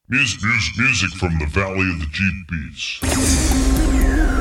Music from the Valley of the Jeep Beats.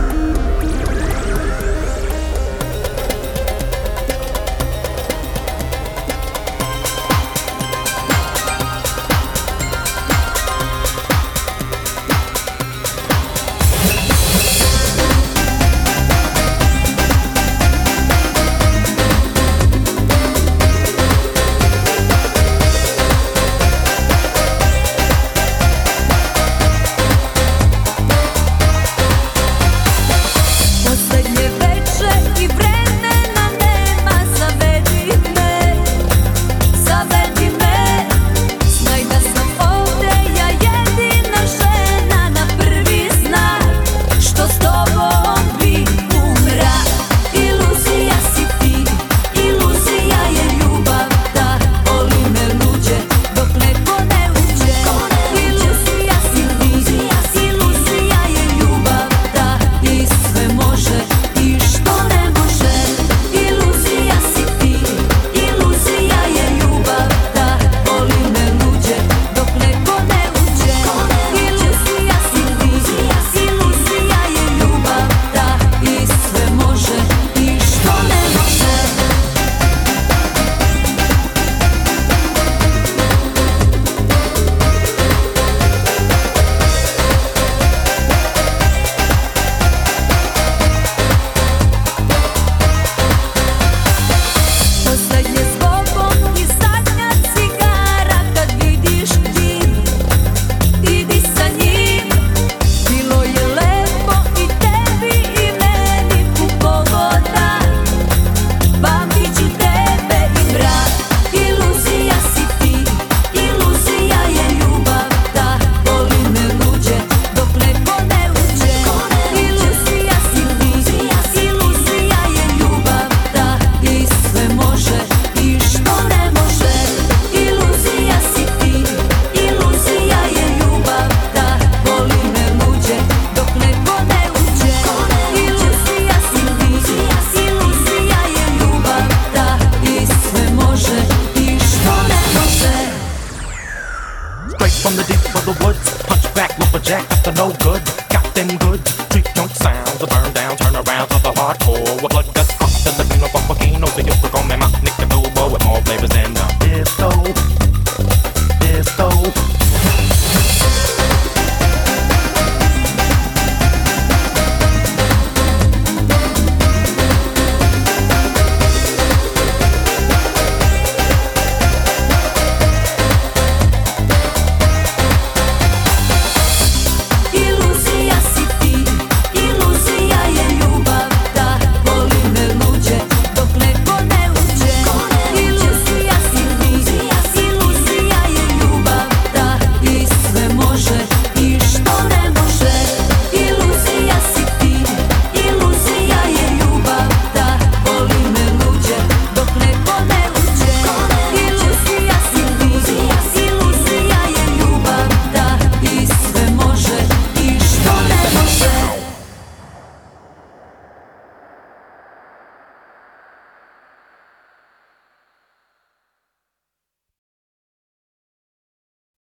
From the deep of the woods, hunchback, lumberjack, up to no good. Got them good street junk sounds, a burn down, turn around to the hardcore. With blood guts, cross the Latino, volcano, the hipper, come and Nick the Bilbo with more flavors than none.